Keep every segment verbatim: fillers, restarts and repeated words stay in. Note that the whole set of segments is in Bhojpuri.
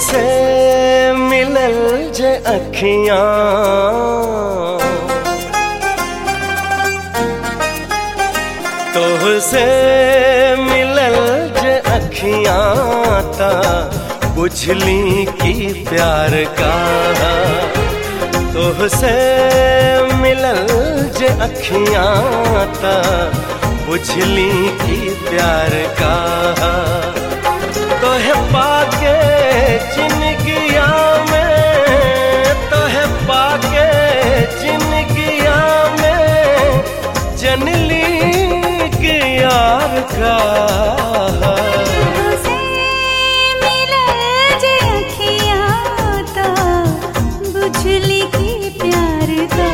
से मिलल जे अखियां तोह से मिलल जे अखियां ता बुझली की प्यार का तोह से मिलल जे अखियां ता बुझली की प्यार का तोहे पाके जिंदगिया में तोहे पाके जिंदगिया में जनली के यार का बुझली की प्यार का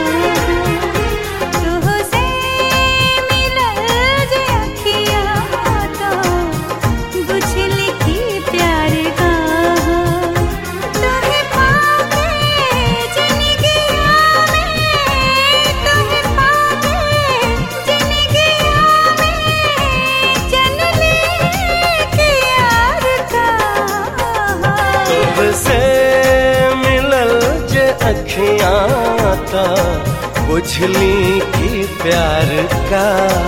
तुझसे मिलल जे अखियां ता बुझली की प्यार का तोहे पाके जिंदगिया में तोहे पाके जिंदगिया में जनली के यार का तुझसे अखियां ता बुझली की प्यार का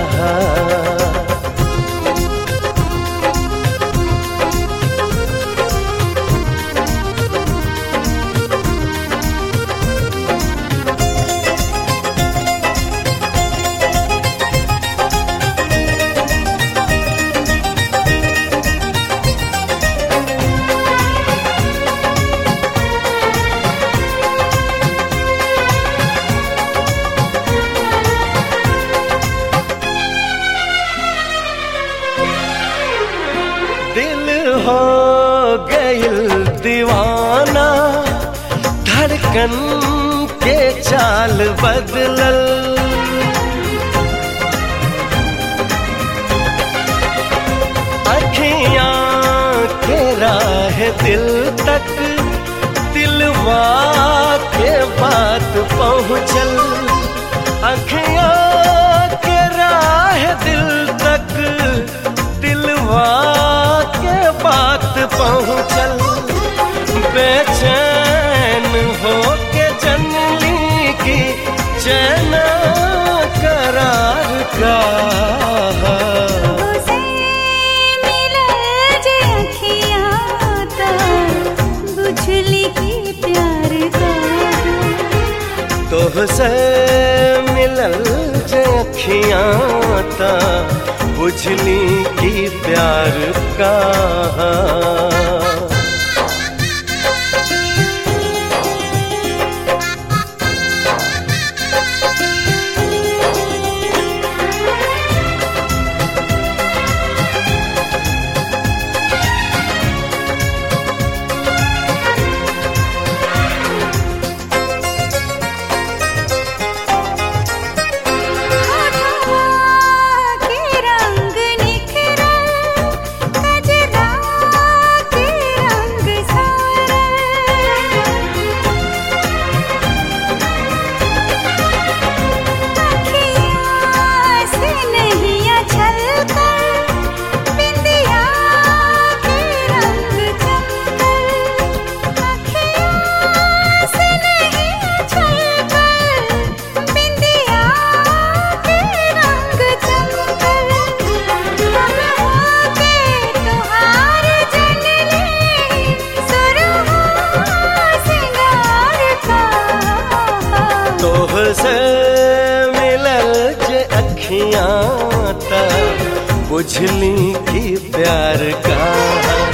दिल हो गइल दीवाना धड़कन के चाल बदलल अखियां के राह दिल तक दिलवा के बात पहुँचल अखियां के राह दिल तक दिलवा बात पहुँचल बेचैन हो के जनली की चैन करार का तुझसे मिलल जे अखियां ता बुझली की प्यार का तुझसे मिलल जे अखियां ता बुझली की प्यार का तुझसे मिलल जे अखियां ता बुझली की प्यार का।